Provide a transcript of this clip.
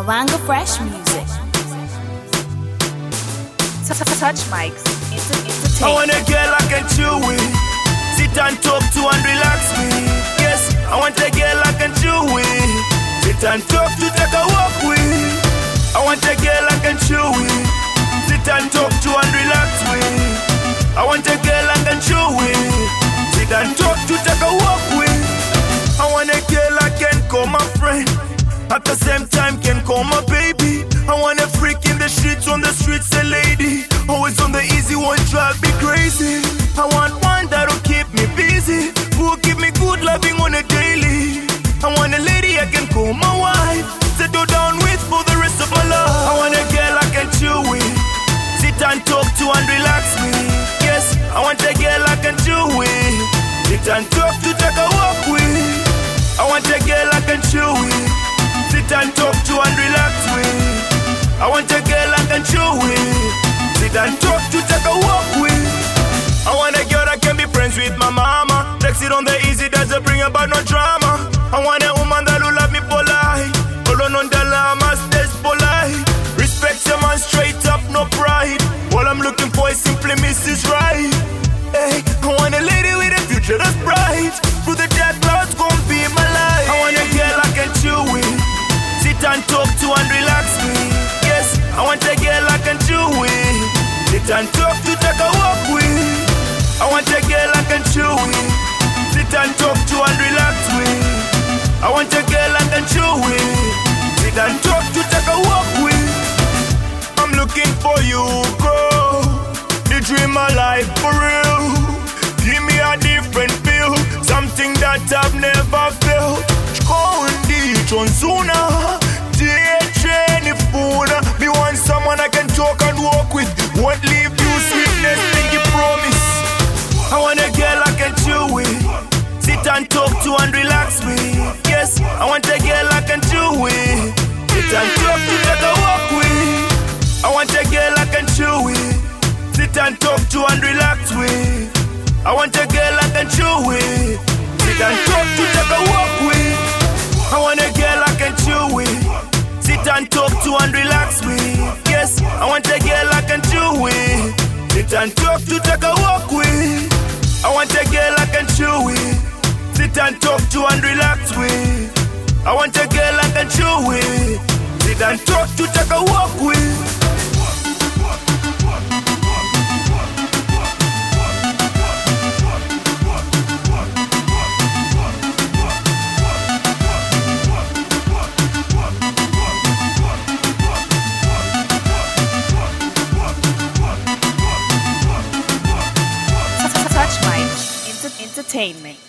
Mavanga Fresh Music. Touch mics. I want a girl I can chill with, sit and talk to and relax with. Yes, I want a girl I can chill with, sit and talk to, take a walk with. I want a girl I can chill with, sit and talk to and relax with. I want a girl I can chill with, sit and talk to, take a walk with. I want a girl I can call my friend, at the same time can call my baby. I want a freak in the streets, on the streets a lady, always on the easy one, drive me crazy. I want one that'll keep me busy, who will give me good loving on a daily. I want a lady I can call my wife, settle down with for the rest of my life. I want a girl I can chill with, sit and talk to and relax with. Yes, I want a girl I can chill with, sit and talk to, take a walk with. I want a girl I can chill with, sit and talk to and relax with. I want a girl I can chill with, sit and talk to, take a walk with. I want a girl that can be friends with my mama, text it on the easy, doesn't bring about no drama. I want a woman that will love me polite, hold on the llama, stays polite. Respect your man straight up, no pride. All I'm looking for is simply Mrs. Right. Hey, I want a lady with a future that's bright, through the dark clouds gon' be my life. I want a girl I can chill with, sit and talk to and relax with. Yes, I want a girl I can chill with, sit and talk to, take a walk with. I want a girl I can chill with, sit and talk to and relax with. I want a girl I can chill with, sit and talk to, take a walk with. I'm looking for you, girl, the dream of life for real. Give me a different feel, something that I've never felt. Kondi Chonsuna, J-Train food. Me want someone I can talk and walk with, won't leave you sweetness, think you promise. I want a girl I can chill with, sit and talk to and relax with. Yes, I want a girl I can chill with, sit and talk to, take a walk with. I want a girl I can chill with, sit and talk to and relax with. I want a girl I can chill with, sit and talk to, take a walk with. I want a girl I can chill with, sit and talk to and relax with. Yes, I want a girl I can chill with, sit and talk to, take a walk with. I want a girl I can chill with, sit and talk to and relax with. I want a girl I can chill with, sit and talk to, take a walk with. Touch mics. Entertainment.